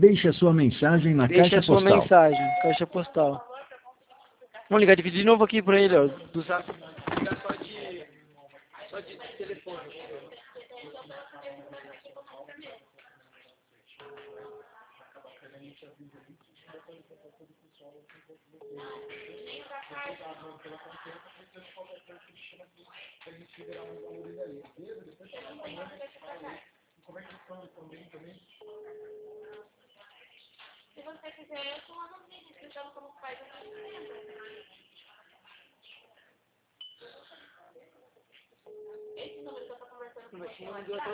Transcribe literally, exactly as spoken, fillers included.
deixe a sua mensagem na Deixe caixa a sua postal. mensagem, caixa postal. Vamos ligar de novo aqui pra ele, ó. Do zap. Ligar só de. Só de telefone. Se você quiser, eu sou uma vídeo explicando como faz a Esse número que eu tô conversando com você.